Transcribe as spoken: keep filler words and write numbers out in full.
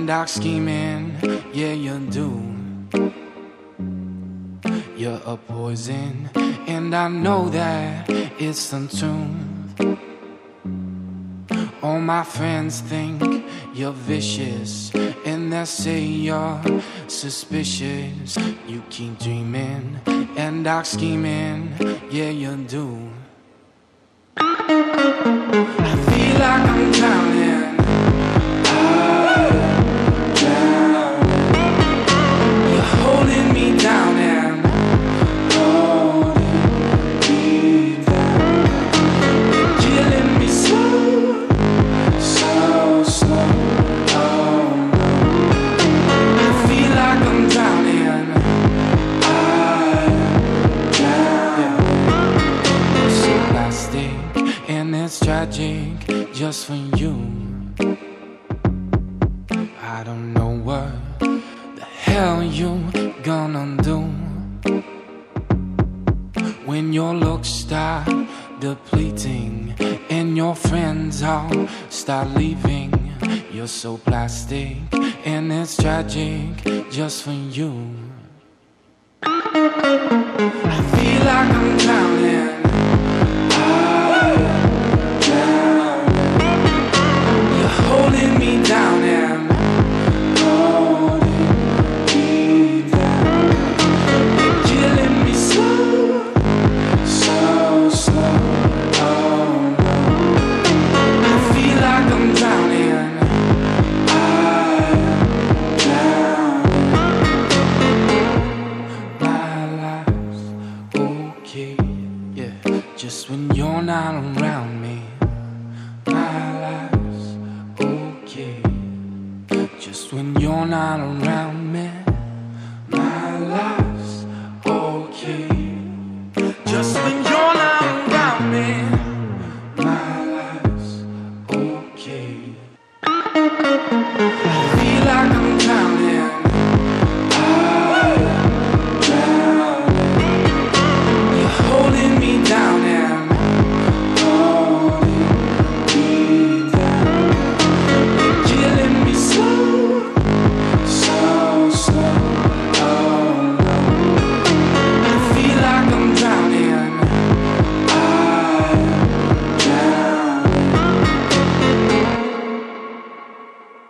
and dark scheming, yeah you do. You're a poison, and I know that it's the truth. All my friends think you're vicious, and they say you're suspicious. You keep dreaming and dark scheming, yeah you do. I feel like I'm drowning. I'm drowning. You're holding me down and holding me down. You're killing me slow, so slow. Oh no. I feel like I'm drowning. I'm drowning. You're so plastic, and it's tragic just for you. I don't know what the hell you gonna do when your looks start depleting and your friends all start leaving. You're so plastic, and it's tragic just for you. I feel like I'm drowning. Holding me down and holding me down. You're killing me slow, so slow. Oh no. I feel like I'm drowning. I'm drowning. My life's okay, yeah, just when you're not around me. My life, just when you're not around me.